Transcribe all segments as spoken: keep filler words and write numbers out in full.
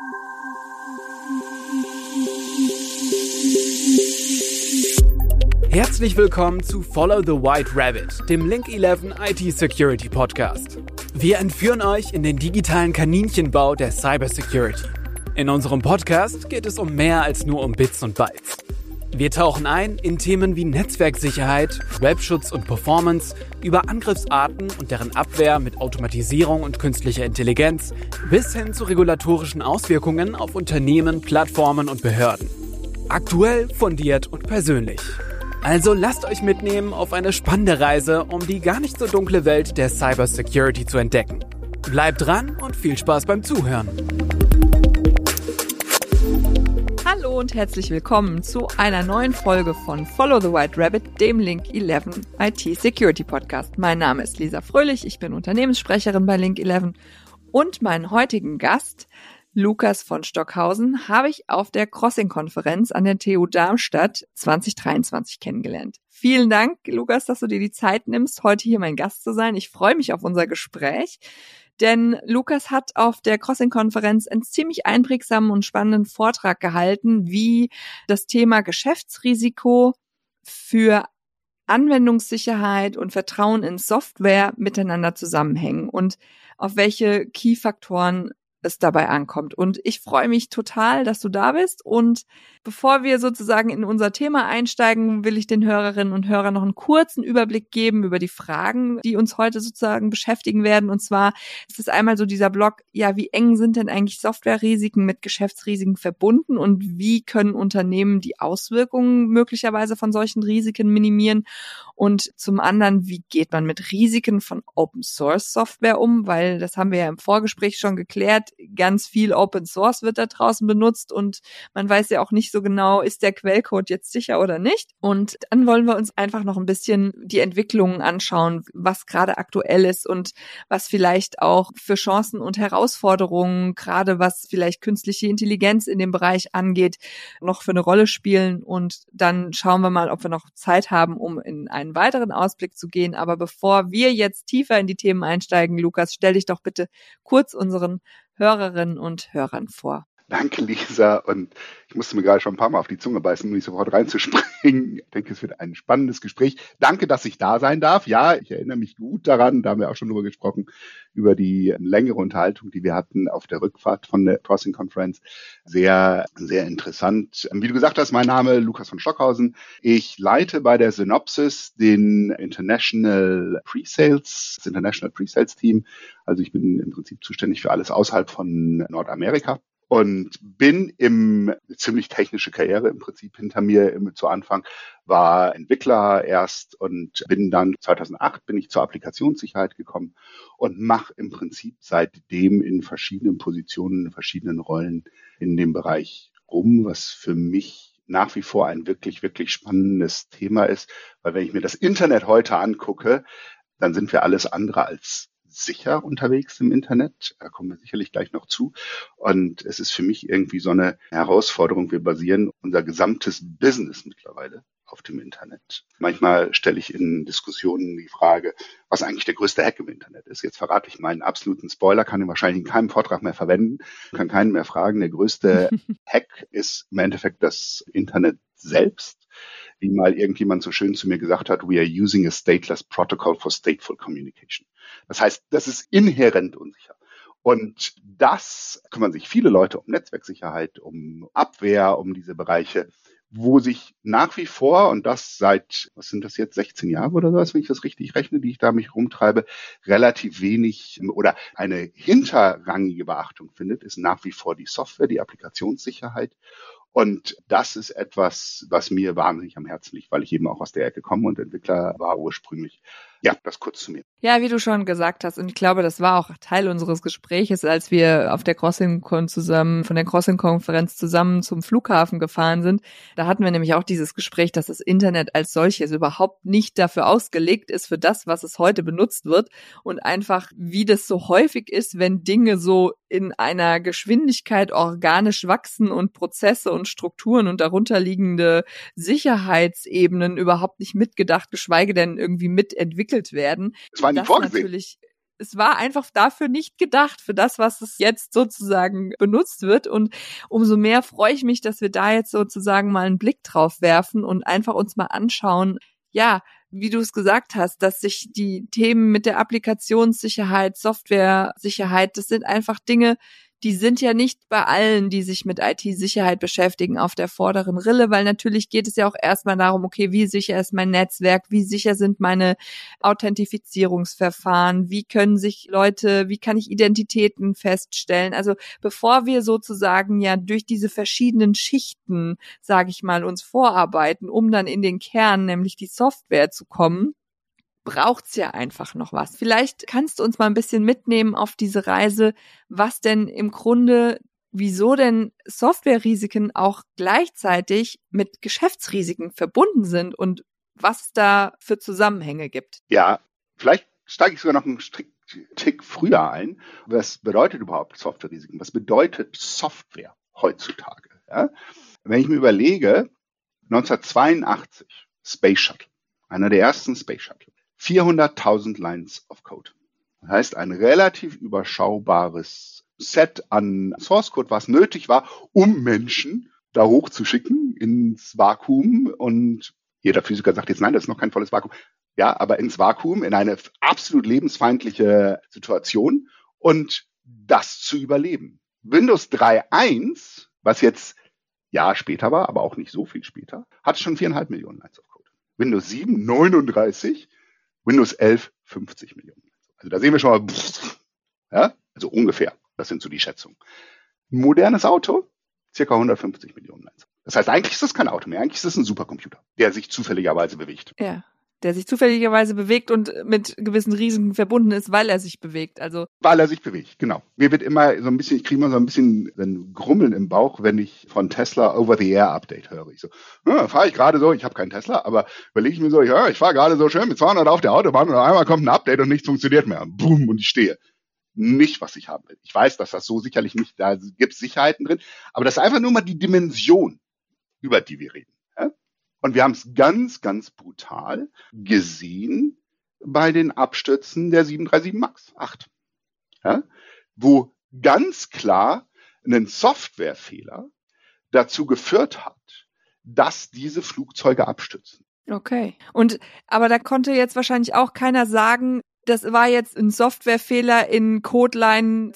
Herzlich willkommen zu Follow the White Rabbit, dem Link elf I T Security Podcast. Wir entführen euch in den digitalen Kaninchenbau der Cybersecurity. In unserem Podcast geht es um mehr als nur um Bits und Bytes. Wir tauchen ein in Themen wie Netzwerksicherheit, Webschutz und Performance, über Angriffsarten und deren Abwehr mit Automatisierung und künstlicher Intelligenz bis hin zu regulatorischen Auswirkungen auf Unternehmen, Plattformen und Behörden. Aktuell, fundiert und persönlich. Also lasst euch mitnehmen auf eine spannende Reise, um die gar nicht so dunkle Welt der Cybersecurity zu entdecken. Bleibt dran und viel Spaß beim Zuhören. Hallo und herzlich willkommen zu einer neuen Folge von Follow the White Rabbit, dem Link elf I T Security Podcast. Mein Name ist Lisa Fröhlich, ich bin Unternehmenssprecherin bei Link elf und meinen heutigen Gast, Lukas von Stockhausen, habe ich auf der Crossing-Konferenz an der T U Darmstadt zwanzig dreiundzwanzig kennengelernt. Vielen Dank, Lukas, dass du dir die Zeit nimmst, heute hier mein Gast zu sein. Ich freue mich auf unser Gespräch, denn Lukas hat auf der Crossing-Konferenz einen ziemlich einprägsamen und spannenden Vortrag gehalten, wie das Thema Geschäftsrisiko für Anwendungssicherheit und Vertrauen in Software miteinander zusammenhängen und auf welche Key-Faktoren es dabei ankommt. Und ich freue mich total, dass du da bist. Und bevor wir sozusagen in unser Thema einsteigen, will ich den Hörerinnen und Hörern noch einen kurzen Überblick geben über die Fragen, die uns heute sozusagen beschäftigen werden. Und zwar ist es einmal so dieser Block, ja, wie eng sind denn eigentlich Softwarerisiken mit Geschäftsrisiken verbunden und wie können Unternehmen die Auswirkungen möglicherweise von solchen Risiken minimieren? Und zum anderen, wie geht man mit Risiken von Open-Source-Software um? Weil das haben wir ja im Vorgespräch schon geklärt. Ganz viel Open Source wird da draußen benutzt und man weiß ja auch nicht so genau, ist der Quellcode jetzt sicher oder nicht. Und dann wollen wir uns einfach noch ein bisschen die Entwicklungen anschauen, was gerade aktuell ist und was vielleicht auch für Chancen und Herausforderungen, gerade was vielleicht künstliche Intelligenz in dem Bereich angeht, noch für eine Rolle spielen. Und dann schauen wir mal, ob wir noch Zeit haben, um in einen weiteren Ausblick zu gehen. Aber bevor wir jetzt tiefer in die Themen einsteigen, Lukas, stell dich doch bitte kurz unseren Hörerinnen und Hörern vor. Danke, Lisa. Und ich musste mir gerade schon ein paar Mal auf die Zunge beißen, um nicht sofort reinzuspringen. Ich denke, es wird ein spannendes Gespräch. Danke, dass ich da sein darf. Ja, ich erinnere mich gut daran, da haben wir auch schon drüber gesprochen, über die längere Unterhaltung, die wir hatten auf der Rückfahrt von der Crossing Conference. Sehr, sehr interessant. Wie du gesagt hast, mein Name ist Lukas von Stockhausen. Ich leite bei der Synopsys den International Pre-Sales, das International Pre-Sales Team. Also ich bin im Prinzip zuständig für alles außerhalb von Nordamerika. Und bin im, eine ziemlich technische Karriere im Prinzip hinter mir im, zu Anfang, war Entwickler erst und bin dann zweitausendacht bin ich zur Applikationssicherheit gekommen und mache im Prinzip seitdem in verschiedenen Positionen, in verschiedenen Rollen in dem Bereich rum, was für mich nach wie vor ein wirklich, wirklich spannendes Thema ist, weil wenn ich mir das Internet heute angucke, dann sind wir alles andere als sicher unterwegs im Internet. Da kommen wir sicherlich gleich noch zu. Und es ist für mich irgendwie so eine Herausforderung. Wir basieren unser gesamtes Business mittlerweile auf dem Internet. Manchmal stelle ich in Diskussionen die Frage, was eigentlich der größte Hack im Internet ist. Jetzt verrate ich meinen absoluten Spoiler, kann ich wahrscheinlich in keinem Vortrag mehr verwenden, kann keinen mehr fragen. Der größte Hack ist im Endeffekt das Internet selbst. Wie mal irgendjemand so schön zu mir gesagt hat, we are using a stateless protocol for stateful communication. Das heißt, das ist inhärent unsicher. Und das kümmern sich viele Leute um Netzwerksicherheit, um Abwehr, um diese Bereiche, wo sich nach wie vor, und das seit, was sind das jetzt, sechzehn Jahre oder sowas, wenn ich das richtig rechne, die ich da mich rumtreibe, relativ wenig oder eine hinterrangige Beachtung findet, ist nach wie vor die Software, die Applikationssicherheit. Und das ist etwas, was mir wahnsinnig am Herzen liegt, weil ich eben auch aus der Ecke komme und Entwickler war ursprünglich. Ja, das kurz zu mir. Ja, wie du schon gesagt hast, und ich glaube, das war auch Teil unseres Gespräches, als wir auf der Crossing-Con zusammen, von der Crossing-Konferenz zusammen zum Flughafen gefahren sind. Da hatten wir nämlich auch dieses Gespräch, dass das Internet als solches überhaupt nicht dafür ausgelegt ist, für das, was es heute benutzt wird. Und einfach, wie das so häufig ist, wenn Dinge so in einer Geschwindigkeit organisch wachsen und Prozesse und Strukturen und darunterliegende Sicherheitsebenen überhaupt nicht mitgedacht, geschweige denn irgendwie mitentwickelt werden. Das war nicht das vorgesehen. Natürlich, es war einfach dafür nicht gedacht, für das, was es jetzt sozusagen benutzt wird. Und umso mehr freue ich mich, dass wir da jetzt sozusagen mal einen Blick drauf werfen und einfach uns mal anschauen, ja, wie du es gesagt hast, dass sich die Themen mit der Applikationssicherheit, Software-Sicherheit, das sind einfach Dinge, die sind ja nicht bei allen, die sich mit I T-Sicherheit beschäftigen, auf der vorderen Rille, weil natürlich geht es ja auch erstmal darum, okay, wie sicher ist mein Netzwerk, wie sicher sind meine Authentifizierungsverfahren, wie können sich Leute, wie kann ich Identitäten feststellen? Also bevor wir sozusagen ja durch diese verschiedenen Schichten, sage ich mal, uns vorarbeiten, um dann in den Kern, nämlich die Software zu kommen, braucht's ja einfach noch was. Vielleicht kannst du uns mal ein bisschen mitnehmen auf diese Reise, was denn im Grunde, wieso denn Softwarerisiken auch gleichzeitig mit Geschäftsrisiken verbunden sind und was es da für Zusammenhänge gibt. Ja, vielleicht steige ich sogar noch einen Tick früher ein. Was bedeutet überhaupt Softwarerisiken? Was bedeutet Software heutzutage? Ja? Wenn ich mir überlege, neunzehnhundertzweiundachtzig, Space Shuttle, einer der ersten Space Shuttle, vierhunderttausend Lines of Code. Das heißt, ein relativ überschaubares Set an Source Code, was nötig war, um Menschen da hochzuschicken ins Vakuum. Und jeder Physiker sagt jetzt, nein, das ist noch kein volles Vakuum. Ja, aber ins Vakuum, in eine absolut lebensfeindliche Situation und das zu überleben. Windows drei Punkt eins, was jetzt ja später war, aber auch nicht so viel später, hat schon viereinhalb Millionen Lines of Code. Windows sieben, neununddreißig, Windows elf, fünfzig Millionen. Also da sehen wir schon mal, ja, also ungefähr. Das sind so die Schätzungen. Ein modernes Auto, circa hundertfünfzig Millionen Lines. Das heißt, eigentlich ist das kein Auto mehr. Eigentlich ist das ein Supercomputer, der sich zufälligerweise bewegt. Ja, der sich zufälligerweise bewegt und mit gewissen Risiken verbunden ist, weil er sich bewegt. Also Weil er sich bewegt, genau. Mir wird immer so ein bisschen, ich kriege immer so ein bisschen ein Grummeln im Bauch, wenn ich von Tesla Over-the-Air-Update höre. Ich so, ja, fahre ich gerade so, ich habe keinen Tesla, aber überlege ich mir so, ja, ich fahre gerade so schön mit zweihundert auf der Autobahn und auf einmal kommt ein Update und nichts funktioniert mehr. Boom, und ich stehe. Nicht, was ich haben will. Ich weiß, dass das so sicherlich nicht, da gibt es Sicherheiten drin, aber das ist einfach nur mal die Dimension, über die wir reden. Ja? Und wir haben es ganz, ganz brutal gesehen bei den Abstürzen der sieben drei sieben Max acht. Ja? Wo ganz klar ein Softwarefehler dazu geführt hat, dass diese Flugzeuge abstürzen. okay. Und aber da konnte jetzt wahrscheinlich auch keiner sagen, das war jetzt ein Softwarefehler in Codeline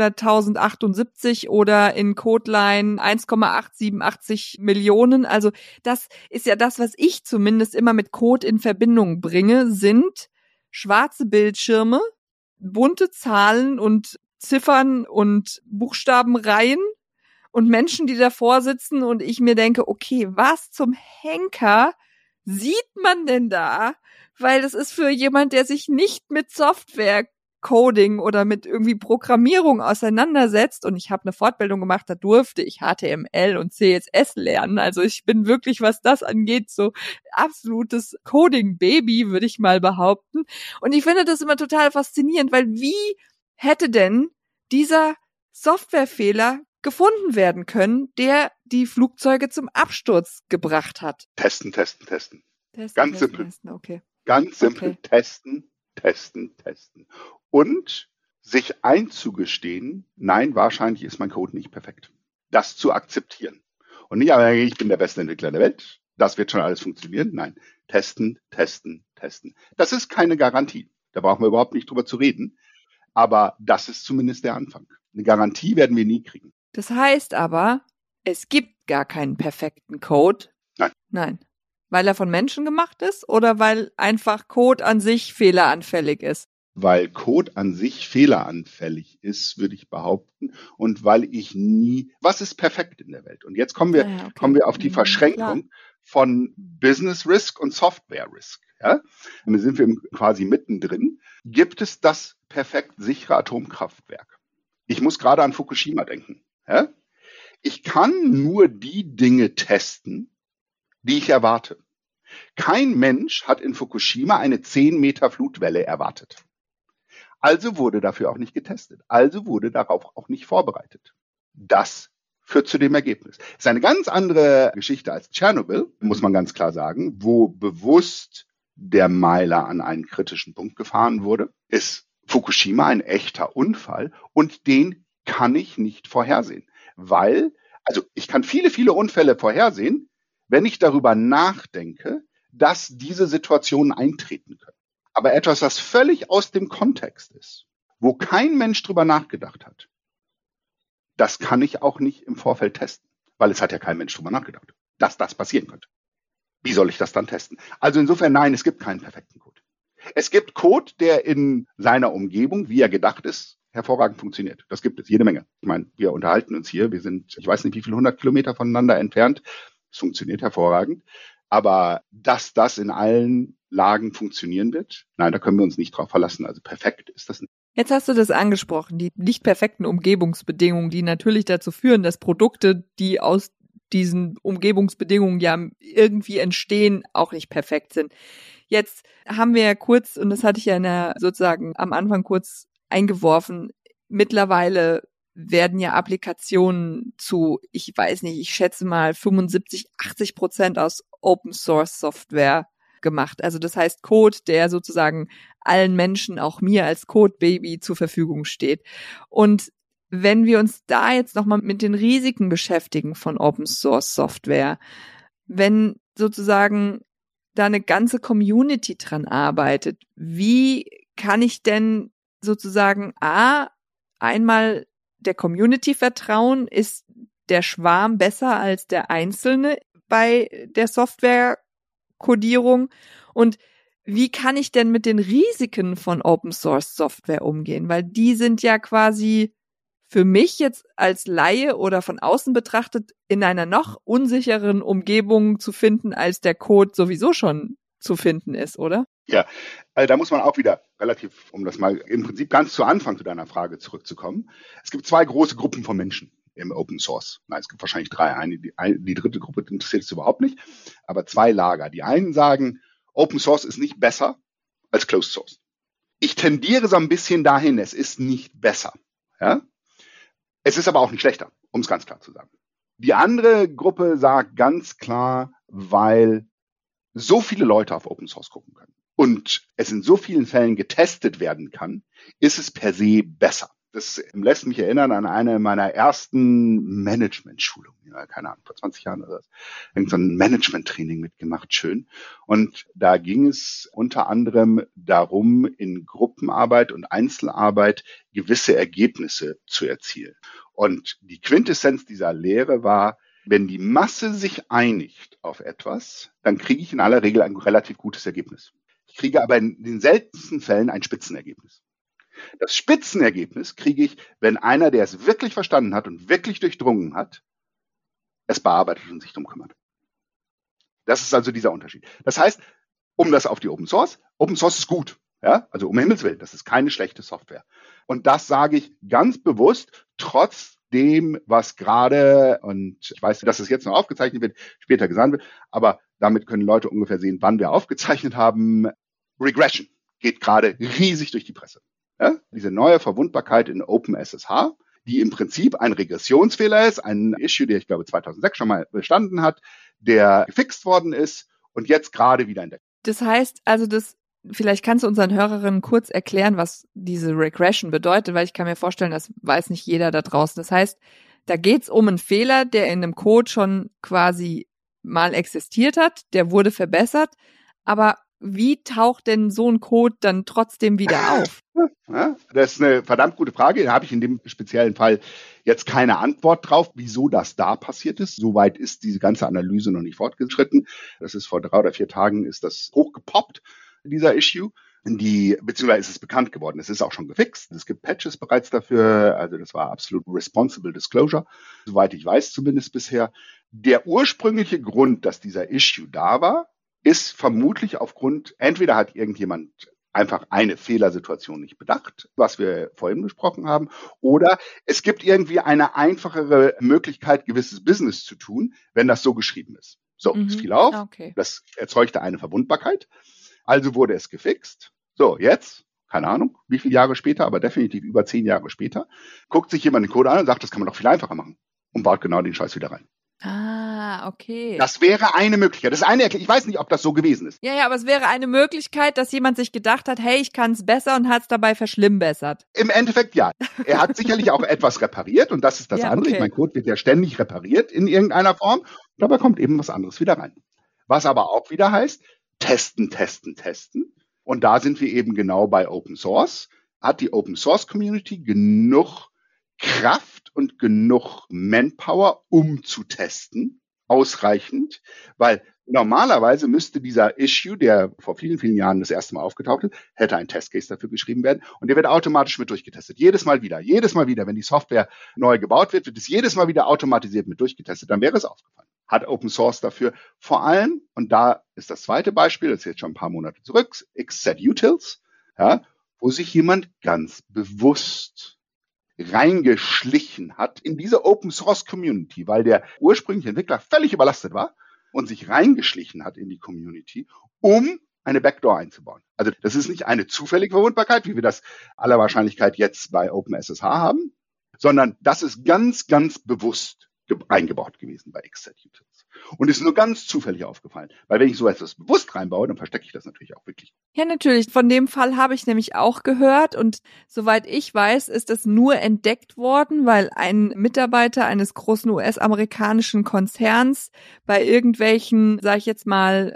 zweihunderttausendachundsiebzig oder in Codeline eins Komma acht sieben acht Millionen. Also das ist ja das, was ich zumindest immer mit Code in Verbindung bringe, sind schwarze Bildschirme, bunte Zahlen und Ziffern und Buchstabenreihen und Menschen, die davor sitzen und ich mir denke, okay, was zum Henker sieht man denn da? Weil das ist für jemand, der sich nicht mit Software-Coding oder mit irgendwie Programmierung auseinandersetzt. Und ich habe eine Fortbildung gemacht, da durfte ich H T M L und C S S lernen. Also ich bin wirklich, was das angeht, so absolutes Coding-Baby, würde ich mal behaupten. Und ich finde das immer total faszinierend, weil wie hätte denn dieser Softwarefehler gefunden werden können, der die Flugzeuge zum Absturz gebracht hat? Testen, testen, testen. Testen, Ganz testen, simpel. Testen, okay. Ganz simpel, Okay. testen, testen, testen. Und sich einzugestehen, nein, wahrscheinlich ist mein Code nicht perfekt. Das zu akzeptieren. Und nicht, aber ich bin der beste Entwickler der Welt, das wird schon alles funktionieren. Nein, testen, testen, testen. Das ist keine Garantie. Da brauchen wir überhaupt nicht drüber zu reden. Aber das ist zumindest der Anfang. Eine Garantie werden wir nie kriegen. Das heißt aber, es gibt gar keinen perfekten Code. Nein. Nein. Weil er von Menschen gemacht ist oder weil einfach Code an sich fehleranfällig ist? Weil Code an sich fehleranfällig ist, würde ich behaupten. Und weil ich nie, was ist perfekt in der Welt? Und jetzt kommen wir, Ah ja, okay. kommen wir auf die Mhm, Verschränkung klar. von Business Risk und Software Risk. Ja? Und da sind wir quasi mittendrin. Gibt es das perfekt sichere Atomkraftwerk? Ich muss gerade an Fukushima denken. Ja? Ich kann nur die Dinge testen, die ich erwarte. Kein Mensch hat in Fukushima eine zehn Meter Flutwelle erwartet. Also wurde dafür auch nicht getestet. Also wurde darauf auch nicht vorbereitet. Das führt zu dem Ergebnis. Das ist eine ganz andere Geschichte als Tschernobyl, muss man ganz klar sagen, wo bewusst der Meiler an einen kritischen Punkt gefahren wurde. Es Fukushima ein echter Unfall und den kann ich nicht vorhersehen, weil, also ich kann viele, viele Unfälle vorhersehen, wenn ich darüber nachdenke, dass diese Situationen eintreten können. Aber etwas, was völlig aus dem Kontext ist, wo kein Mensch drüber nachgedacht hat, das kann ich auch nicht im Vorfeld testen, weil es hat ja kein Mensch drüber nachgedacht, dass das passieren könnte. Wie soll ich das dann testen? Also insofern, nein, es gibt keinen perfekten Code. Es gibt Code, der in seiner Umgebung, wie er gedacht ist, hervorragend funktioniert. Das gibt es, jede Menge. Ich meine, wir unterhalten uns hier, wir sind, ich weiß nicht, wie viele hundert Kilometer voneinander entfernt. Es funktioniert hervorragend. Aber dass das in allen Lagen funktionieren wird, nein, da können wir uns nicht drauf verlassen. Also perfekt ist das nicht. Jetzt hast du das angesprochen, die nicht perfekten Umgebungsbedingungen, die natürlich dazu führen, dass Produkte, die aus diesen Umgebungsbedingungen ja irgendwie entstehen, auch nicht perfekt sind. Jetzt haben wir ja kurz, und das hatte ich ja in der, sozusagen am Anfang kurz eingeworfen, mittlerweile werden ja Applikationen zu, ich weiß nicht, ich schätze mal fünfundsiebzig, achtzig Prozent aus Open Source Software gemacht. Also das heißt Code, der sozusagen allen Menschen, auch mir als Code-Baby zur Verfügung steht. Und wenn wir uns da jetzt nochmal mit den Risiken beschäftigen von Open Source Software, wenn sozusagen da eine ganze Community dran arbeitet, wie kann ich denn sozusagen A, einmal der Community vertrauen? Ist der Schwarm besser als der Einzelne bei der Software-Codierung? Und wie kann ich denn mit den Risiken von Open Source Software umgehen? Weil die sind ja quasi für mich jetzt als Laie oder von außen betrachtet in einer noch unsicheren Umgebung zu finden, als der Code sowieso schon zu finden ist, oder? Ja, also da muss man auch wieder relativ, um das mal im Prinzip ganz zu Anfang zu deiner Frage zurückzukommen. Es gibt zwei große Gruppen von Menschen im Open Source. Nein, es gibt wahrscheinlich drei. Eine, die, eine, die dritte Gruppe interessiert es überhaupt nicht. Aber zwei Lager. Die einen sagen, Open Source ist nicht besser als Closed Source. Ich tendiere so ein bisschen dahin, es ist nicht besser. Ja? Es ist aber auch nicht schlechter, um es ganz klar zu sagen. Die andere Gruppe sagt ganz klar, weil so viele Leute auf Open Source gucken können und es in so vielen Fällen getestet werden kann, ist es per se besser. Das lässt mich erinnern an eine meiner ersten Management-Schulungen, ja, keine Ahnung, vor zwanzig Jahren oder so. Irgend so ein Management-Training mitgemacht, schön. Und da ging es unter anderem darum, in Gruppenarbeit und Einzelarbeit gewisse Ergebnisse zu erzielen. Und die Quintessenz dieser Lehre war, wenn die Masse sich einigt auf etwas, dann kriege ich in aller Regel ein relativ gutes Ergebnis. Ich kriege aber in den seltensten Fällen ein Spitzenergebnis. Das Spitzenergebnis kriege ich, wenn einer, der es wirklich verstanden hat und wirklich durchdrungen hat, es bearbeitet und sich darum kümmert. Das ist also dieser Unterschied. Das heißt, um das auf die Open Source, Open Source ist gut. Ja, also um Himmels Willen, das ist keine schlechte Software. Und das sage ich ganz bewusst, trotz dem, was gerade, und ich weiß, dass es jetzt noch aufgezeichnet wird, später gesagt wird, aber damit können Leute ungefähr sehen, wann wir aufgezeichnet haben. Regression geht gerade riesig durch die Presse. Ja, diese neue Verwundbarkeit in OpenSSH, die im Prinzip ein Regressionsfehler ist, ein Issue, der ich glaube zweitausendsechs schon mal bestanden hat, der gefixt worden ist und jetzt gerade wieder entdeckt. Das heißt, also das, vielleicht kannst du unseren Hörerinnen kurz erklären, was diese Regression bedeutet, weil ich kann mir vorstellen, das weiß nicht jeder da draußen. Das heißt, da geht's um einen Fehler, der in einem Code schon quasi mal existiert hat, der wurde verbessert, aber wie taucht denn so ein Code dann trotzdem wieder auf? Ja, das ist eine verdammt gute Frage. Da habe ich in dem speziellen Fall jetzt keine Antwort drauf, wieso das da passiert ist. Soweit ist diese ganze Analyse noch nicht fortgeschritten. Das ist vor drei oder vier Tagen ist das hochgepoppt, dieser Issue. Die, beziehungsweise ist es bekannt geworden. Es ist auch schon gefixt. Es gibt Patches bereits dafür. Also das war absolut responsible disclosure, soweit ich weiß zumindest bisher. Der ursprüngliche Grund, dass dieser Issue da war, ist vermutlich aufgrund, entweder hat irgendjemand einfach eine Fehlersituation nicht bedacht, was wir vorhin besprochen haben, oder es gibt irgendwie eine einfachere Möglichkeit, gewisses Business zu tun, wenn das so geschrieben ist. So, Mhm. es fiel auf, Okay. das erzeugte eine Verwundbarkeit, also wurde es gefixt. So, jetzt, keine Ahnung, wie viele Jahre später, aber definitiv über zehn Jahre später, guckt sich jemand den Code an und sagt, das kann man doch viel einfacher machen und baut genau den Scheiß wieder rein. Ah, Ah, okay. Das wäre eine Möglichkeit. Das ist eine Erklärung. Ich weiß nicht, ob das so gewesen ist. Ja, ja, aber es wäre eine Möglichkeit, dass jemand sich gedacht hat, hey, ich kann es besser und hat es dabei verschlimmbessert. Im Endeffekt ja. Er hat sicherlich auch etwas repariert und das ist das ja, andere. Okay. Mein Code wird ja ständig repariert in irgendeiner Form. Und dabei kommt eben was anderes wieder rein. Was aber auch wieder heißt, testen, testen, testen. Und da sind wir eben genau bei Open Source. Hat die Open Source Community genug Kraft und genug Manpower, um zu testen? Ausreichend? Weil normalerweise müsste dieser Issue, der vor vielen, vielen Jahren das erste Mal aufgetaucht ist, hätte ein Testcase dafür geschrieben werden und der wird automatisch mit durchgetestet. Jedes Mal wieder, jedes Mal wieder, wenn die Software neu gebaut wird, wird es jedes Mal wieder automatisiert mit durchgetestet. Dann wäre es aufgefallen. Hat Open Source dafür vor allem, und da ist das zweite Beispiel, das ist jetzt schon ein paar Monate zurück, Xsetutils, ja, wo sich jemand ganz bewusst reingeschlichen hat in diese Open Source Community, weil der ursprüngliche Entwickler völlig überlastet war und sich reingeschlichen hat in die Community, um eine Backdoor einzubauen. Also das ist nicht eine zufällige Verwundbarkeit, wie wir das aller Wahrscheinlichkeit jetzt bei OpenSSH haben, sondern das ist ganz, ganz bewusst eingebaut gewesen bei Xsetutils. Und ist nur ganz zufällig aufgefallen. Weil wenn ich so etwas bewusst reinbaue, dann verstecke ich das natürlich auch wirklich. Ja, natürlich. Von dem Fall habe ich nämlich auch gehört. Und soweit ich weiß, ist es nur entdeckt worden, weil ein Mitarbeiter eines großen U S-amerikanischen Konzerns bei irgendwelchen, sag ich jetzt mal,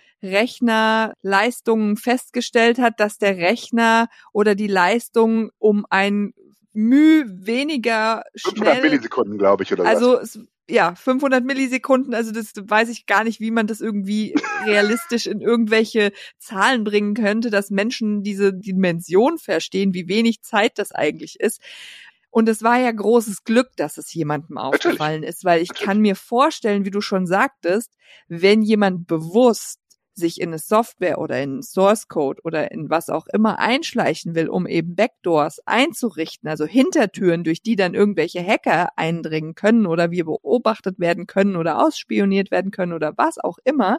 Rechnerleistungen festgestellt hat, dass der Rechner oder die Leistung um ein Müh weniger schnell... fünfhundert Millisekunden, glaube ich, oder also was? Es, ja, fünfhundert Millisekunden, also das weiß ich gar nicht, wie man das irgendwie realistisch in irgendwelche Zahlen bringen könnte, dass Menschen diese Dimension verstehen, wie wenig Zeit das eigentlich ist. Und es war ja großes Glück, dass es jemandem aufgefallen ist, weil ich kann mir vorstellen, wie du schon sagtest, wenn jemand bewusst sich in eine Software oder in Source Code oder in was auch immer einschleichen will, um eben Backdoors einzurichten, also Hintertüren, durch die dann irgendwelche Hacker eindringen können oder wir beobachtet werden können oder ausspioniert werden können oder was auch immer,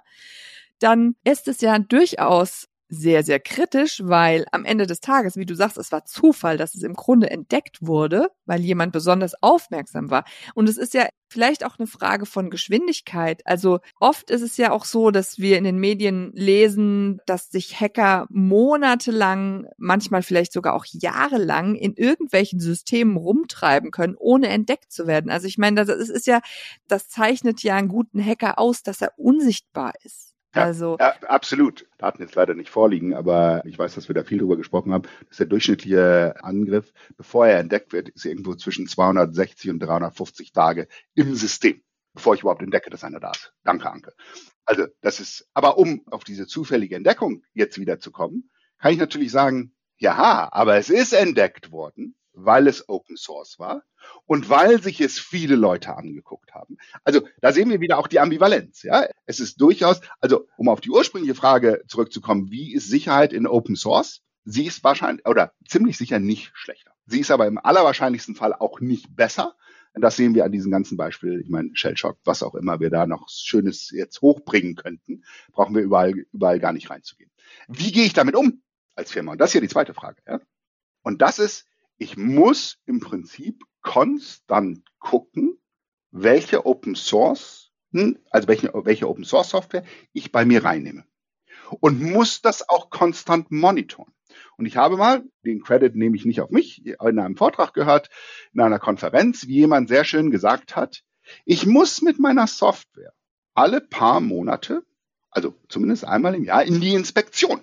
dann ist es ja durchaus sehr, sehr kritisch, weil am Ende des Tages, wie du sagst, es war Zufall, dass es im Grunde entdeckt wurde, weil jemand besonders aufmerksam war. Und es ist ja vielleicht auch eine Frage von Geschwindigkeit. Also oft ist es ja auch so, dass wir in den Medien lesen, dass sich Hacker monatelang, manchmal vielleicht sogar auch jahrelang in irgendwelchen Systemen rumtreiben können, ohne entdeckt zu werden. Also ich meine, das ist ja, das zeichnet ja einen guten Hacker aus, dass er unsichtbar ist. Ja, also, ja, absolut. Daten jetzt leider nicht vorliegen, aber ich weiß, dass wir da viel drüber gesprochen haben, dass der durchschnittliche Angriff, bevor er entdeckt wird, ist irgendwo zwischen zweihundertsechzig und dreihundertfünfzig Tage im System, bevor ich überhaupt entdecke, dass einer da ist. Danke, Anke. Also das ist, aber um auf diese zufällige Entdeckung jetzt wieder zu kommen, kann ich natürlich sagen, ja, aber es ist entdeckt worden, weil es Open Source war und weil sich es viele Leute angeguckt haben. Also da sehen wir wieder auch die Ambivalenz. Ja, es ist durchaus, also um auf die ursprüngliche Frage zurückzukommen, wie ist Sicherheit in Open Source? Sie ist wahrscheinlich oder ziemlich sicher nicht schlechter. Sie ist aber im allerwahrscheinlichsten Fall auch nicht besser. Das sehen wir an diesen ganzen Beispielen. Ich meine, Shellshock, was auch immer wir da noch Schönes jetzt hochbringen könnten, brauchen wir überall, überall gar nicht reinzugehen. Wie gehe ich damit um als Firma? Und das ist ja die zweite Frage. Ja? Und das ist, ich muss im Prinzip konstant gucken, welche Open Source, also welche, welche Open Source Software ich bei mir reinnehme. Und muss das auch konstant monitoren. Und ich habe mal, den Credit nehme ich nicht auf mich, in einem Vortrag gehört, in einer Konferenz, wie jemand sehr schön gesagt hat, ich muss mit meiner Software alle paar Monate, also zumindest einmal im Jahr, in die Inspektion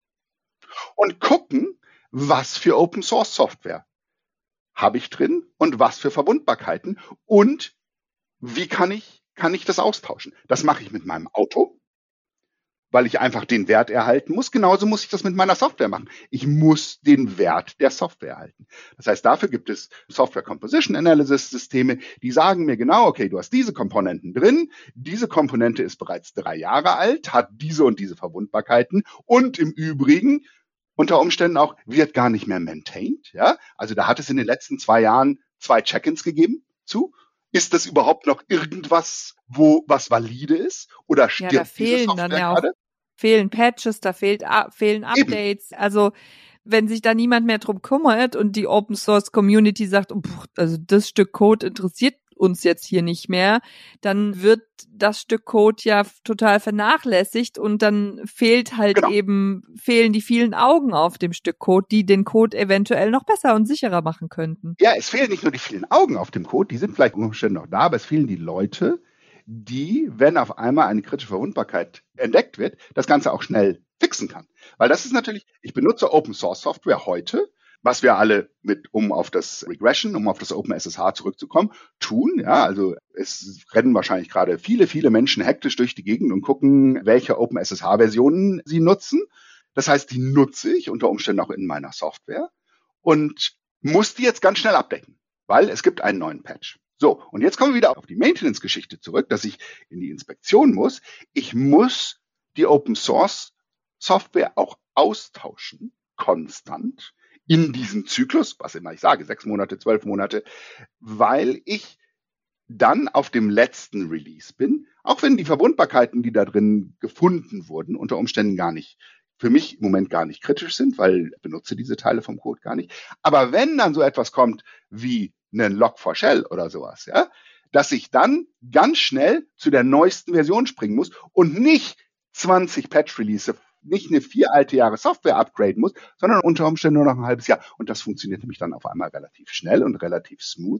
und gucken, was für Open Source Software habe ich drin und was für Verwundbarkeiten und wie kann ich, kann ich das austauschen. Das mache ich mit meinem Auto, weil ich einfach den Wert erhalten muss. Genauso muss ich das mit meiner Software machen. Ich muss den Wert der Software erhalten. Das heißt, dafür gibt es Software Composition Analysis Systeme, die sagen mir genau, okay, du hast diese Komponenten drin, diese Komponente ist bereits drei Jahre alt, hat diese und diese Verwundbarkeiten und im Übrigen unter Umständen auch wird gar nicht mehr maintained. Ja? Also da hat es in den letzten zwei Jahren zwei Check-ins gegeben zu. Ist das überhaupt noch irgendwas, wo was valide ist? Oder stirbt ja, da diese fehlen Software dann ja auch gerade? Fehlen Patches, da fehlt, fehlen Updates. Eben. Also wenn sich da niemand mehr drum kümmert und die Open Source Community sagt, oh, also das Stück Code interessiert uns jetzt hier nicht mehr, dann wird das Stück Code ja total vernachlässigt und dann fehlt halt Genau. eben, fehlen die vielen Augen auf dem Stück Code, die den Code eventuell noch besser und sicherer machen könnten. Ja, es fehlen nicht nur die vielen Augen auf dem Code, die sind vielleicht unter Umständen noch da, aber es fehlen die Leute, die, wenn auf einmal eine kritische Verwundbarkeit entdeckt wird, das Ganze auch schnell fixen kann. Weil das ist natürlich, ich benutze Open Source Software heute, was wir alle mit, um auf das Regression, um auf das OpenSSH zurückzukommen, tun. Ja, also es rennen wahrscheinlich gerade viele, viele Menschen hektisch durch die Gegend und gucken, welche OpenSSH-Versionen sie nutzen. Das heißt, die nutze ich unter Umständen auch in meiner Software und muss die jetzt ganz schnell abdecken, weil es gibt einen neuen Patch. So, und jetzt kommen wir wieder auf die Maintenance-Geschichte zurück, dass ich in die Inspektion muss. Ich muss die Open-Source-Software auch austauschen, konstant, in diesem Zyklus, was immer ich sage, sechs Monate, zwölf Monate, weil ich dann auf dem letzten Release bin, auch wenn die Verwundbarkeiten, die da drin gefunden wurden, unter Umständen gar nicht, für mich im Moment gar nicht kritisch sind, weil ich benutze diese Teile vom Code gar nicht. Aber wenn dann so etwas kommt wie einen Log for Shell oder sowas, ja, dass ich dann ganz schnell zu der neuesten Version springen muss und nicht zwanzig Patch-Release, nicht eine vier alte Jahre Software upgraden muss, sondern unter Umständen nur noch ein halbes Jahr. Und das funktioniert nämlich dann auf einmal relativ schnell und relativ smooth.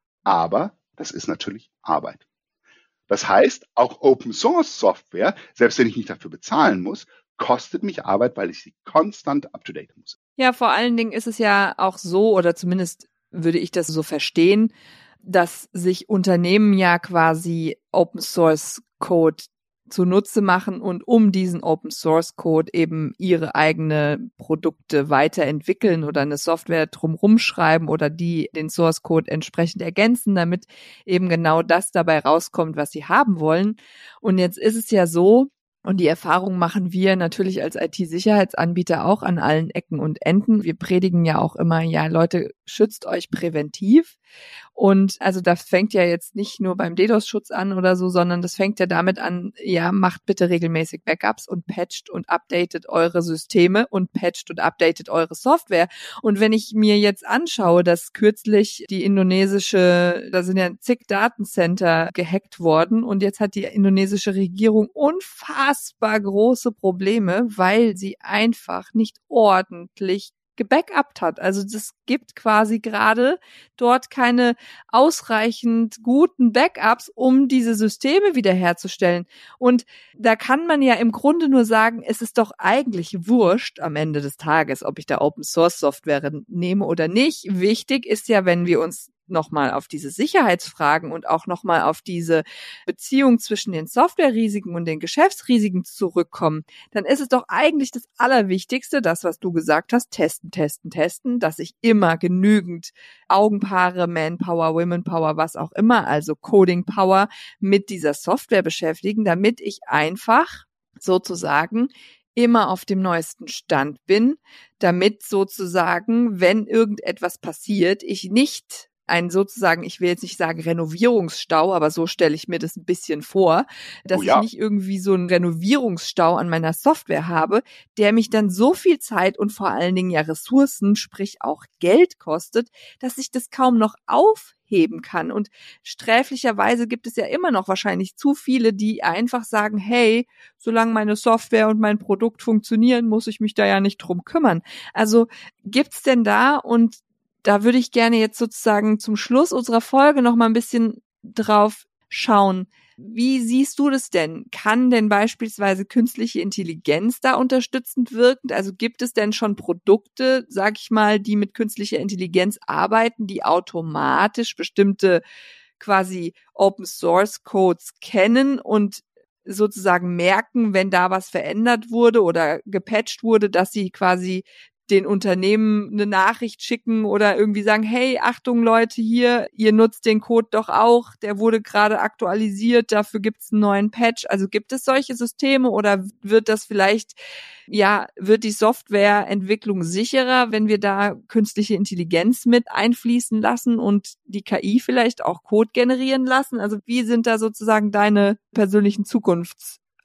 Aber das ist natürlich Arbeit. Das heißt, auch Open Source Software, selbst wenn ich nicht dafür bezahlen muss, kostet mich Arbeit, weil ich sie konstant up-to-date muss. Ja, vor allen Dingen ist es ja auch so, oder zumindest würde ich das so verstehen, dass sich Unternehmen ja quasi Open Source Code zunutze machen und um diesen Open Source Code eben ihre eigene Produkte weiterentwickeln oder eine Software drumherum schreiben oder die den Source Code entsprechend ergänzen, damit eben genau das dabei rauskommt, was sie haben wollen. Und jetzt ist es ja so, und die Erfahrung machen wir natürlich als I T-Sicherheitsanbieter auch an allen Ecken und Enden. Wir predigen ja auch immer, ja Leute, schützt euch präventiv. Und also das fängt ja jetzt nicht nur beim DDoS-Schutz an oder so, sondern das fängt ja damit an, ja, macht bitte regelmäßig Backups und patcht und updatet eure Systeme und patcht und updatet eure Software. Und wenn ich mir jetzt anschaue, dass kürzlich die indonesische, da sind ja zig Datencenter gehackt worden und jetzt hat die indonesische Regierung unfassbar große Probleme, weil sie einfach nicht ordentlich gebackupt hat. Also das gibt quasi gerade dort keine ausreichend guten Backups, um diese Systeme wiederherzustellen. Und da kann man ja im Grunde nur sagen, es ist doch eigentlich wurscht am Ende des Tages, ob ich da Open Source Software nehme oder nicht. Wichtig ist ja, wenn wir uns nochmal auf diese Sicherheitsfragen und auch nochmal auf diese Beziehung zwischen den Softwarerisiken und den Geschäftsrisiken zurückkommen, dann ist es doch eigentlich das Allerwichtigste, das, was du gesagt hast, testen, testen, testen, dass ich immer genügend Augenpaare, Manpower, Womenpower, was auch immer, also Coding Power mit dieser Software beschäftigen, damit ich einfach sozusagen immer auf dem neuesten Stand bin, damit sozusagen, wenn irgendetwas passiert, ich nicht ein sozusagen, ich will jetzt nicht sagen Renovierungsstau, aber so stelle ich mir das ein bisschen vor, dass Oh ja. ich nicht irgendwie so einen Renovierungsstau an meiner Software habe, der mich dann so viel Zeit und vor allen Dingen ja Ressourcen, sprich auch Geld kostet, dass ich das kaum noch aufheben kann. Und sträflicherweise gibt es ja immer noch wahrscheinlich zu viele, die einfach sagen, hey, solange meine Software und mein Produkt funktionieren, muss ich mich da ja nicht drum kümmern. Also gibt's denn da, und da würde ich gerne jetzt sozusagen zum Schluss unserer Folge noch mal ein bisschen drauf schauen. Wie siehst du das denn? Kann denn beispielsweise künstliche Intelligenz da unterstützend wirken? Also gibt es denn schon Produkte, sag ich mal, die mit künstlicher Intelligenz arbeiten, die automatisch bestimmte quasi Open Source Codes kennen und sozusagen merken, wenn da was verändert wurde oder gepatcht wurde, dass sie quasi den Unternehmen eine Nachricht schicken oder irgendwie sagen, hey, Achtung Leute, hier, ihr nutzt den Code doch auch, der wurde gerade aktualisiert, dafür gibt's einen neuen Patch. Also gibt es solche Systeme oder wird das vielleicht, ja, wird die Softwareentwicklung sicherer, wenn wir da künstliche Intelligenz mit einfließen lassen und die K I vielleicht auch Code generieren lassen? Also wie sind da sozusagen deine persönlichen Zukunfts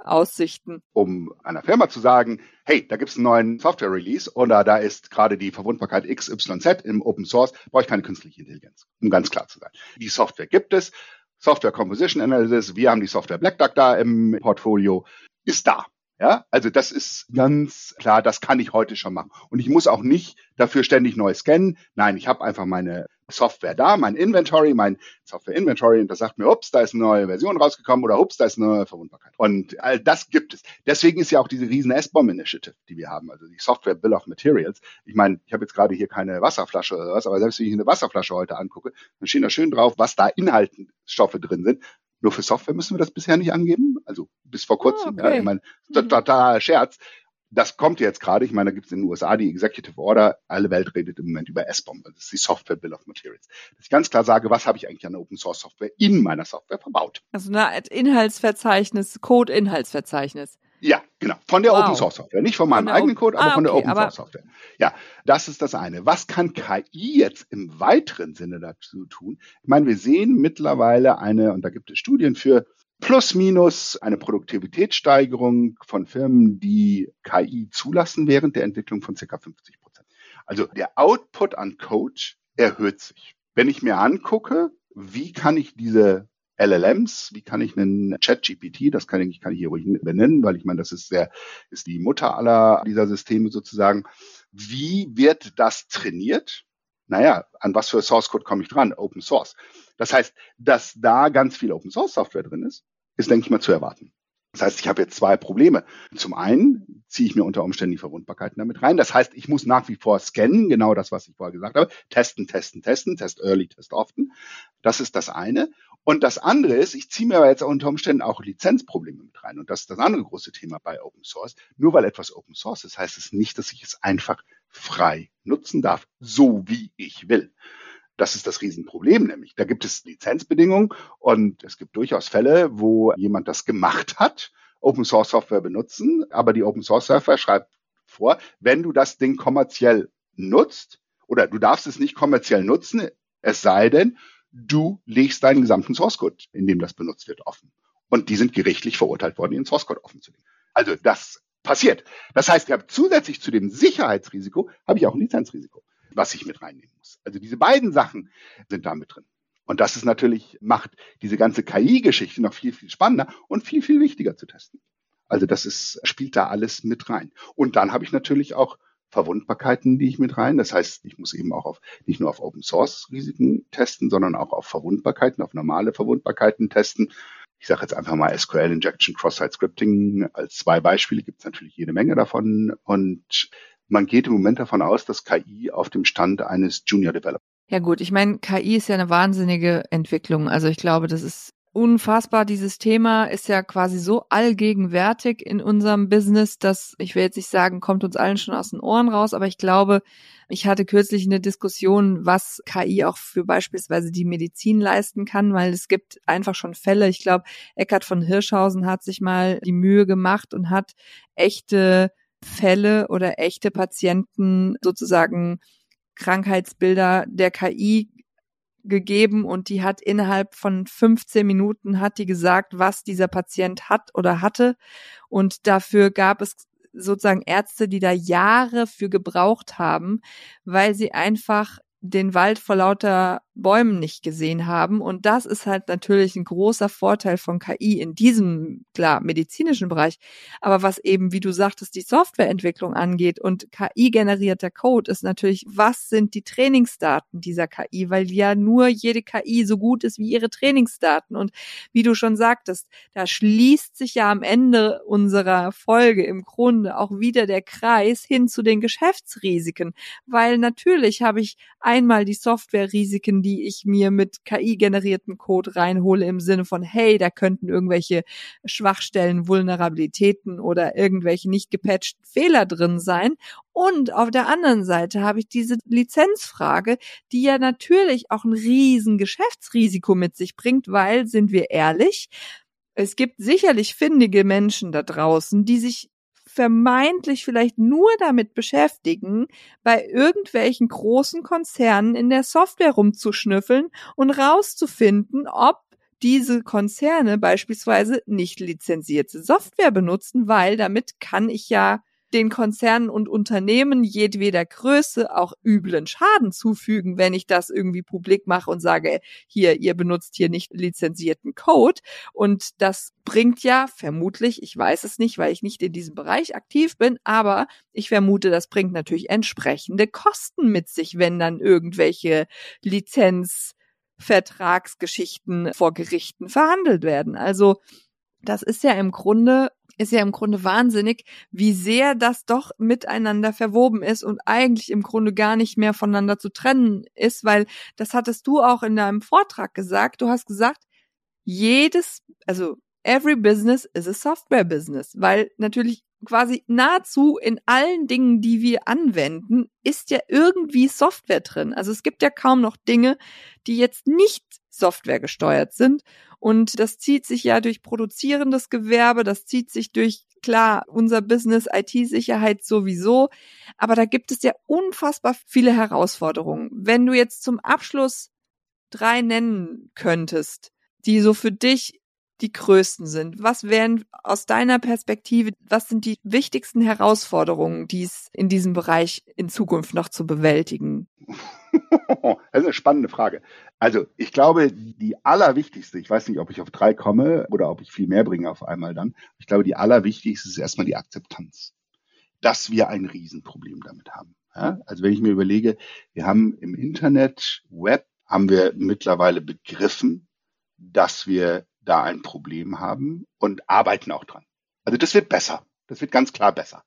Aussichten. Um einer Firma zu sagen, hey, da gibt es einen neuen Software-Release oder da ist gerade die Verwundbarkeit X Y Z im Open Source, brauche ich keine künstliche Intelligenz, um ganz klar zu sein. Die Software gibt es, Software Composition Analysis, wir haben die Software Black Duck da im Portfolio, ist da. Ja, also das ist ganz klar, das kann ich heute schon machen. Und ich muss auch nicht dafür ständig neu scannen. Nein, ich habe einfach meine Software da, mein Inventory, mein Software Inventory und das sagt mir, ups, da ist eine neue Version rausgekommen oder ups, da ist eine neue Verwundbarkeit. Und all das gibt es. Deswegen ist ja auch diese riesen S B O M Initiative, die wir haben, also die Software Bill of Materials. Ich meine, ich habe jetzt gerade hier keine Wasserflasche oder was, aber selbst wenn ich eine Wasserflasche heute angucke, dann steht da schön drauf, was da Inhaltsstoffe drin sind. Nur für Software müssen wir das bisher nicht angeben, also bis vor kurzem. Oh, okay. Ja, ich meine, total Scherz. Das kommt jetzt gerade, ich meine, da gibt es in den U S A die Executive Order, alle Welt redet im Moment über S B O M, das ist die Software Bill of Materials. Dass ich ganz klar sage, was habe ich eigentlich an Open Source Software in meiner Software verbaut. Also eine Art Inhaltsverzeichnis, Code-Inhaltsverzeichnis. Ja, genau. Von der Wow. Open Source Software. Nicht von meinem Von eigenen O- Code, aber ah, von der okay, Open aber- Source Software. Ja, das ist das eine. Was kann K I jetzt im weiteren Sinne dazu tun? Ich meine, wir sehen mittlerweile eine, und da gibt es Studien für, plus minus eine Produktivitätssteigerung von Firmen, die K I zulassen während der Entwicklung von ca. fünfzig Prozent. Also der Output an Code erhöht sich. Wenn ich mir angucke, wie kann ich diese L L Ms, wie kann ich einen ChatGPT, das kann ich, kann ich hier ruhig benennen, weil ich meine, das ist sehr, ist die Mutter aller dieser Systeme sozusagen. Wie wird das trainiert? Naja, an was für Source Code komme ich dran? Open Source. Das heißt, dass da ganz viel Open Source Software drin ist, ist, denke ich mal, zu erwarten. Das heißt, ich habe jetzt zwei Probleme. Zum einen ziehe ich mir unter Umständen die Verwundbarkeiten damit rein. Das heißt, ich muss nach wie vor scannen, genau das, was ich vorher gesagt habe. Testen, testen, testen, test early, test often. Das ist das eine. Und das andere ist, ich ziehe mir aber jetzt unter Umständen auch Lizenzprobleme mit rein. Und das ist das andere große Thema bei Open Source. Nur weil etwas Open Source ist, heißt es nicht, dass ich es einfach frei nutzen darf, so wie ich will. Das ist das Riesenproblem nämlich. Da gibt es Lizenzbedingungen und es gibt durchaus Fälle, wo jemand das gemacht hat, Open Source Software benutzen, aber die Open Source Software schreibt vor, wenn du das Ding kommerziell nutzt, oder du darfst es nicht kommerziell nutzen, es sei denn, du legst deinen gesamten Source Code, in dem das benutzt wird, offen. Und die sind gerichtlich verurteilt worden, ihren Source Code offen zu legen. Also das passiert. Das heißt, ich habe zusätzlich zu dem Sicherheitsrisiko, habe ich auch ein Lizenzrisiko, was ich mit reinnehmen muss. Also diese beiden Sachen sind da mit drin. Und das ist natürlich, macht diese ganze K I-Geschichte noch viel, viel spannender und viel, viel wichtiger zu testen. Also das ist, spielt da alles mit rein. Und dann habe ich natürlich auch Verwundbarkeiten, die ich mit rein. Das heißt, ich muss eben auch auf, nicht nur auf Open-Source-Risiken testen, sondern auch auf Verwundbarkeiten, auf normale Verwundbarkeiten testen. Ich sage jetzt einfach mal S Q L Injection, Cross-Site Scripting als zwei Beispiele, gibt es natürlich jede Menge davon. Und man geht im Moment davon aus, dass K I auf dem Stand eines Junior Developers. Ja gut, ich meine, K I ist ja eine wahnsinnige Entwicklung. Also ich glaube, das ist unfassbar. Dieses Thema ist ja quasi so allgegenwärtig in unserem Business, dass, ich will jetzt nicht sagen, kommt uns allen schon aus den Ohren raus, aber ich glaube, ich hatte kürzlich eine Diskussion, was K I auch für beispielsweise die Medizin leisten kann, weil es gibt einfach schon Fälle. Ich glaube, Eckhard von Hirschhausen hat sich mal die Mühe gemacht und hat echte Fälle oder echte Patienten sozusagen Krankheitsbilder der K I gegeben und die hat innerhalb von fünfzehn Minuten hat die gesagt, was dieser Patient hat oder hatte und dafür gab es sozusagen Ärzte, die da Jahre für gebraucht haben, weil sie einfach den Wald vor lauter Bäumen nicht gesehen haben. Und das ist halt natürlich ein großer Vorteil von K I in diesem, klar, medizinischen Bereich. Aber was eben, wie du sagtest, die Softwareentwicklung angeht und K I-generierter Code ist natürlich, was sind die Trainingsdaten dieser K I? Weil ja nur jede K I so gut ist wie ihre Trainingsdaten. Und wie du schon sagtest, da schließt sich ja am Ende unserer Folge im Grunde auch wieder der Kreis hin zu den Geschäftsrisiken. Weil natürlich habe ich einmal die Softwarerisiken, die ich mir mit K I-generierten Code reinhole im Sinne von, hey, da könnten irgendwelche Schwachstellen, Vulnerabilitäten oder irgendwelche nicht gepatchten Fehler drin sein. Und auf der anderen Seite habe ich diese Lizenzfrage, die ja natürlich auch ein riesen Geschäftsrisiko mit sich bringt, weil, sind wir ehrlich, es gibt sicherlich findige Menschen da draußen, die sich vermeintlich vielleicht nur damit beschäftigen, bei irgendwelchen großen Konzernen in der Software rumzuschnüffeln und rauszufinden, ob diese Konzerne beispielsweise nicht lizenzierte Software benutzen, weil damit kann ich ja den Konzernen und Unternehmen jedweder Größe auch üblen Schaden zufügen, wenn ich das irgendwie publik mache und sage, hier, ihr benutzt hier nicht lizenzierten Code. Und das bringt ja vermutlich, ich weiß es nicht, weil ich nicht in diesem Bereich aktiv bin, aber ich vermute, das bringt natürlich entsprechende Kosten mit sich, wenn dann irgendwelche Lizenzvertragsgeschichten vor Gerichten verhandelt werden. Also das ist ja im Grunde ist ja im Grunde wahnsinnig, wie sehr das doch miteinander verwoben ist und eigentlich im Grunde gar nicht mehr voneinander zu trennen ist, weil das hattest du auch in deinem Vortrag gesagt. Du hast gesagt, jedes, also every business is a software business, weil natürlich quasi nahezu in allen Dingen, die wir anwenden, ist ja irgendwie Software drin. Also es gibt ja kaum noch Dinge, die jetzt nicht Software gesteuert sind. Und das zieht sich ja durch produzierendes Gewerbe, das zieht sich durch, klar, unser Business, I T-Sicherheit sowieso. Aber da gibt es ja unfassbar viele Herausforderungen. Wenn du jetzt zum Abschluss drei nennen könntest, die so für dich die größten sind, was wären aus deiner Perspektive, was sind die wichtigsten Herausforderungen, die es in diesem Bereich in Zukunft noch zu bewältigen? Das ist eine spannende Frage. Also ich glaube, die allerwichtigste, ich weiß nicht, ob ich auf drei komme oder ob ich viel mehr bringe auf einmal dann, ich glaube, die allerwichtigste ist erstmal die Akzeptanz, dass wir ein Riesenproblem damit haben. Ja? Also wenn ich mir überlege, wir haben im Internet, Web, haben wir mittlerweile begriffen, dass wir da ein Problem haben und arbeiten auch dran. Also das wird besser. Das wird ganz klar besser.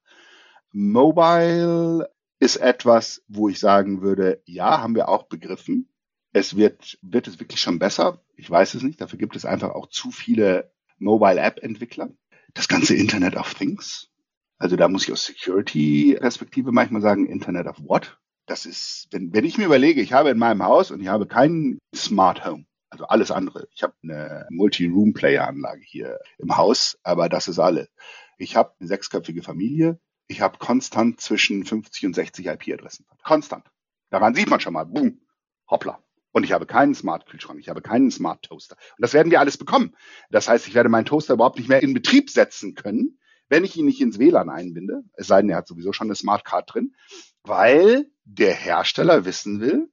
Mobile ist etwas, wo ich sagen würde, ja, haben wir auch begriffen. Es wird, wird es wirklich schon besser? Ich weiß es nicht. Dafür gibt es einfach auch zu viele Mobile-App-Entwickler. Das ganze Internet of Things. Also da muss ich aus Security-Perspektive manchmal sagen, Internet of What? Das ist, wenn, wenn ich mir überlege, ich habe in meinem Haus und ich habe keinen Smart Home. Also alles andere. Ich habe eine Multi-Room-Player-Anlage hier im Haus, aber das ist alles. Ich habe eine sechsköpfige Familie. Ich habe konstant zwischen fünfzig und sechzig I P-Adressen. Konstant. Daran sieht man schon mal, boom, hoppla. Und ich habe keinen Smart-Kühlschrank, ich habe keinen Smart-Toaster. Und das werden wir alles bekommen. Das heißt, ich werde meinen Toaster überhaupt nicht mehr in Betrieb setzen können, wenn ich ihn nicht ins W L A N einbinde. Es sei denn, er hat sowieso schon eine Smart-Card drin, weil der Hersteller wissen will,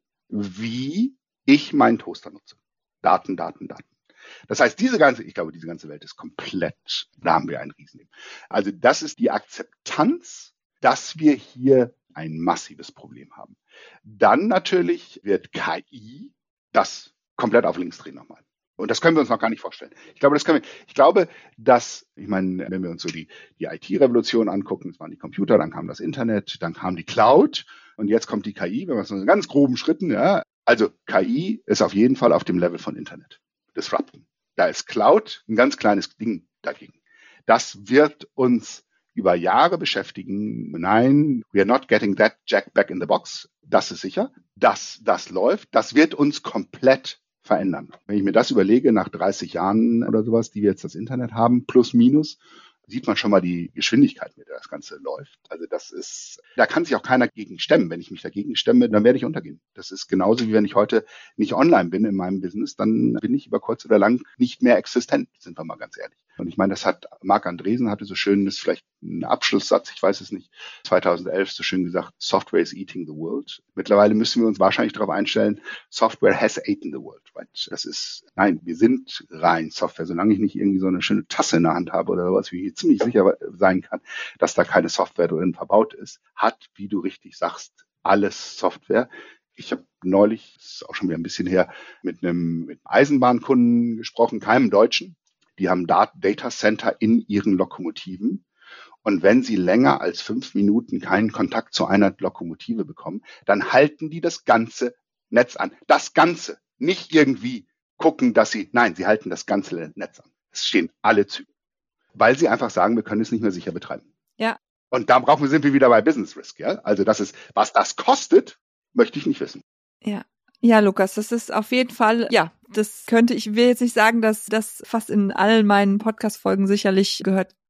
wie ich meinen Toaster nutze. Daten, Daten, Daten. Das heißt, diese ganze, ich glaube, diese ganze Welt ist komplett, da haben wir ein Riesending. Also das ist die Akzeptanz, dass wir hier ein massives Problem haben. Dann natürlich wird K I das komplett auf links drehen nochmal. Und das können wir uns noch gar nicht vorstellen. Ich glaube, das können wir, ich glaube, dass, ich meine, wenn wir uns so die, die I T-Revolution angucken, es waren die Computer, dann kam das Internet, dann kam die Cloud und jetzt kommt die K I, wenn wir es so in ganz groben Schritten, ja. Also K I ist auf jeden Fall auf dem Level von Internet. Disrupten. Da ist Cloud ein ganz kleines Ding dagegen. Das wird uns über Jahre beschäftigen. Nein, we are not getting that jack back in the box. Das ist sicher. Dass das läuft, das wird uns komplett verändern. Wenn ich mir das überlege, nach dreißig Jahren oder sowas, die wir jetzt das Internet haben, plus minus, sieht man schon mal die Geschwindigkeit, mit der das Ganze läuft. Also das ist, da kann sich auch keiner gegen stemmen. Wenn ich mich dagegen stemme, dann werde ich untergehen. Das ist genauso, wie wenn ich heute nicht online bin in meinem Business, dann bin ich über kurz oder lang nicht mehr existent, sind wir mal ganz ehrlich. Und ich meine, das hat, Marc Andresen hatte so schön, das ist vielleicht ein Abschlusssatz, ich weiß es nicht, zweitausendelf so schön gesagt, Software is eating the world. Mittlerweile müssen wir uns wahrscheinlich darauf einstellen, Software has eaten the world. Right? Das ist, nein, wir sind rein Software. Solange ich nicht irgendwie so eine schöne Tasse in der Hand habe oder sowas, wie ich ziemlich sicher sein kann, dass da keine Software drin verbaut ist, hat, wie du richtig sagst, alles Software. Ich habe neulich, das ist auch schon wieder ein bisschen her, mit einem, mit einem Eisenbahnkunden gesprochen, keinem Deutschen. Die haben Data Center in ihren Lokomotiven. Und wenn sie länger als fünf Minuten keinen Kontakt zu einer Lokomotive bekommen, dann halten die das ganze Netz an. Das Ganze. Nicht irgendwie gucken, dass sie, nein, sie halten das ganze Netz an. Es stehen alle Züge. Weil sie einfach sagen, wir können es nicht mehr sicher betreiben. Ja. Und da brauchen wir, sind wir wieder bei Business Risk, ja? Also das ist, was das kostet, möchte ich nicht wissen. Ja. Ja, Lukas, das ist auf jeden Fall, ja, das könnte, ich will jetzt nicht sagen, dass das fast in allen meinen Podcast-Folgen sicherlich gehört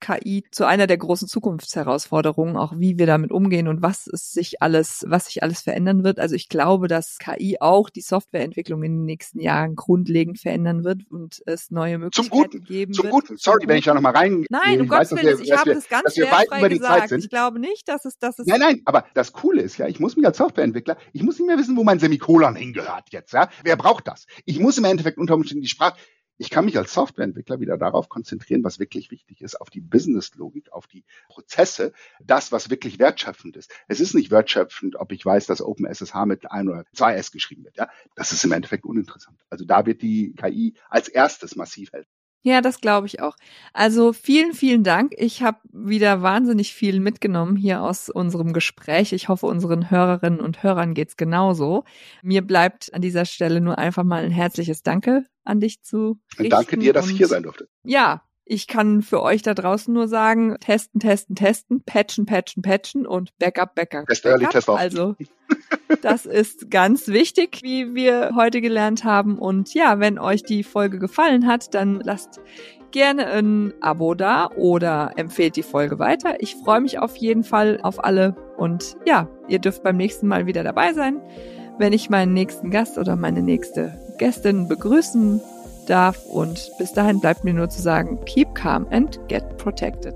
K I zu einer der großen Zukunftsherausforderungen, auch wie wir damit umgehen und was es sich alles, was sich alles verändern wird. Also ich glaube, dass K I auch die Softwareentwicklung in den nächsten Jahren grundlegend verändern wird und es neue Möglichkeiten zum Guten, geben zum wird. Guten. Sorry, wenn ich da nochmal rein. Nein, um Gottes Willen, ich habe das ganz wertfrei gesagt. Ich glaube nicht, dass es, dass es. Nein, nein, aber das Coole ist ja, ich muss mich als Softwareentwickler, ich muss nicht mehr wissen, wo mein Semikolon hingehört jetzt, ja. Wer braucht das? Ich muss im Endeffekt unter Umständen die Sprache. Ich kann mich als Softwareentwickler wieder darauf konzentrieren, was wirklich wichtig ist, auf die Businesslogik, auf die Prozesse, das, was wirklich wertschöpfend ist. Es ist nicht wertschöpfend, ob ich weiß, dass OpenSSH mit ein oder zwei S geschrieben wird. Ja, das ist im Endeffekt uninteressant. Also da wird die K I als erstes massiv helfen. Ja, das glaube ich auch. Also vielen, vielen Dank. Ich habe wieder wahnsinnig viel mitgenommen hier aus unserem Gespräch. Ich hoffe, unseren Hörerinnen und Hörern geht's genauso. Mir bleibt an dieser Stelle nur einfach mal ein herzliches Danke an dich zu richten. Und danke dir, dass ich hier sein durfte. Ja, ich kann für euch da draußen nur sagen, testen, testen, testen, patchen, patchen, patchen und Backup, Backup, Test early, Backup. test often. Also das ist ganz wichtig, wie wir heute gelernt haben. Und ja, wenn euch die Folge gefallen hat, dann lasst gerne ein Abo da oder empfehlt die Folge weiter. Ich freue mich auf jeden Fall auf alle. Und ja, ihr dürft beim nächsten Mal wieder dabei sein, wenn ich meinen nächsten Gast oder meine nächste Gästin begrüßen darf. Und bis dahin bleibt mir nur zu sagen, keep calm and get protected.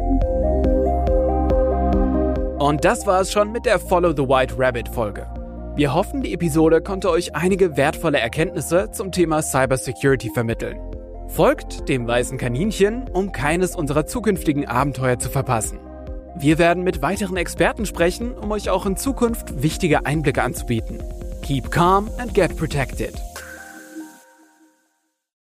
Und das war es schon mit der Follow the White Rabbit Folge. Wir hoffen, die Episode konnte euch einige wertvolle Erkenntnisse zum Thema Cybersecurity vermitteln. Folgt dem weißen Kaninchen, um keines unserer zukünftigen Abenteuer zu verpassen. Wir werden mit weiteren Experten sprechen, um euch auch in Zukunft wichtige Einblicke anzubieten. Keep calm and get protected.